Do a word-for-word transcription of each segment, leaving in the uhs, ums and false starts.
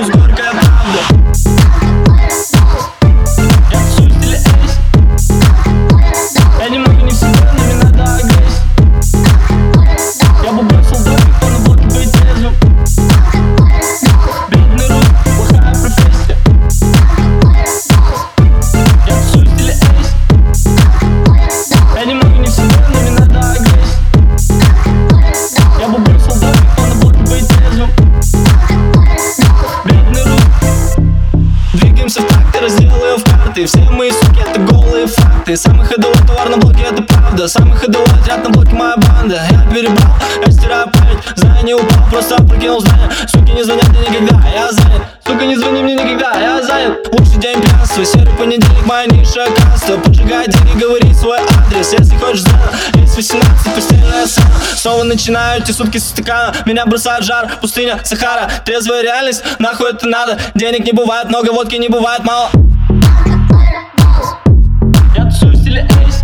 плюс горькая правда. Я тусую в стиле эйс. Я не могу не в себе, но мне надо агрессия. Я бы бросил домик, но на блоке быть трезвым. Бедный рус, плохая профессия. Я тусую в стиле эйс. Я не могу не в себе, но мне надо агрессия. Я бы бросил домик, но на блоке быть трезвым. Бедный рус. Двигаемся в такт и разделаю в карты. Все мои суки это голые факты. Самый ходовой товар на блоке это правда. Самый ходовой отряд на блоке моя банда. Я перебрал, я стираю память. Знаю, не упал, просто опрокинул здание. Суки не звонят мне никогда, я занят. Сука, не звони мне никогда, я занят. Лучший день пьянства, серый понедельник, моя низшая каста. Поджигай деньги, говори свой адрес. Если хочешь знать, есть восемнадцать, постельная сцена. Снова начинаю эти сутки со стакана. Меня бросает жар, пустыня, Сахара. Трезвая реальность, нахуй это надо. Денег не бывает много, водки не бывает мало. Я тусую в стиле эйс.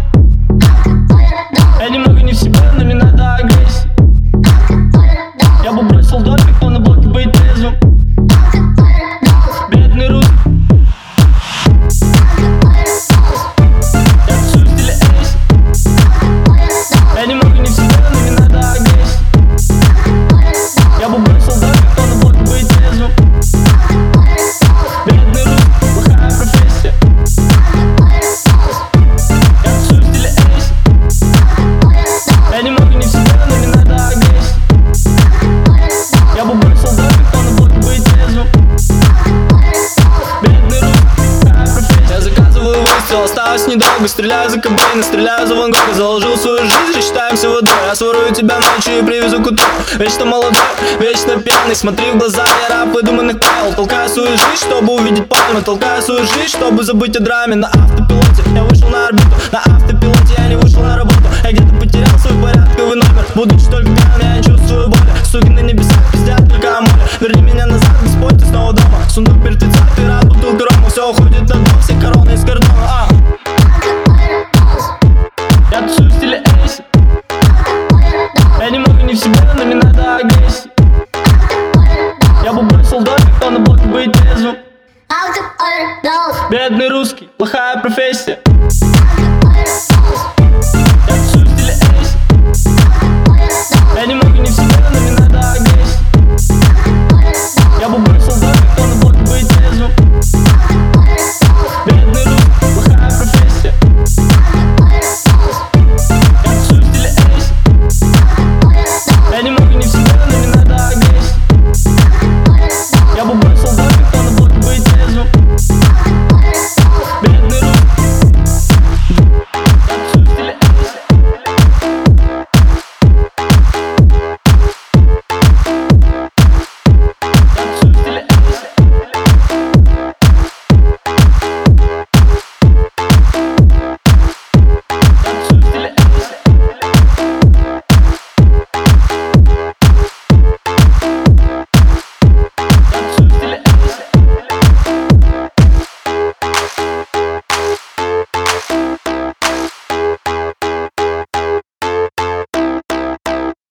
Я не могу не в себе, но мне надо агрессия. Я бы бросил домик, но на блоке быть трезвым. Бедный рус. Я тусую в стиле эйс. Я не могу не в себе, но мне надо агрессия. Я бы бросил домик, но на блоке быть трезвым. Бедный рус, плохая профессия. Я тусую в стиле эйс. Я не могу не в себе, но мне надо агрессия. Я бы бросил домик, но на блоке быть трезвым. Бедный рус, плохая профессия. Я заказываю выстрел, осталось недолго. Стреляю за Кобейна, стреляю за Ван Гога. Заложил свою жизнь, рассчитаемся водой. Я сворую тебя ночью и привезу к утру. Вечно молодой, вечно пьяный. Смотри в глаза, я раб выдуманных правил. Толкаю свою жизнь, чтобы увидеть пальмы. Толкаю свою жизнь, чтобы забыть о драме. На автопилоте я вышел на орбиту. На автопилоте я не вышел на работу. Я где-то потерял свой порядковый номер. Будучи только пьян, я не чувствую боли. Суки на небесах пиздят только о море. Верни меня назад, Господь, ты снова дома. Сундук мертвеца, ты рад, бутылка рома. Все уходит на дно, все короны из картона. а. Я тусую в стиле эйс. Я не могу не в себе, но мне надо агрессия. Я бы бросил домик, но на блоке быть трезвым. Бедный русский, плохая профессия.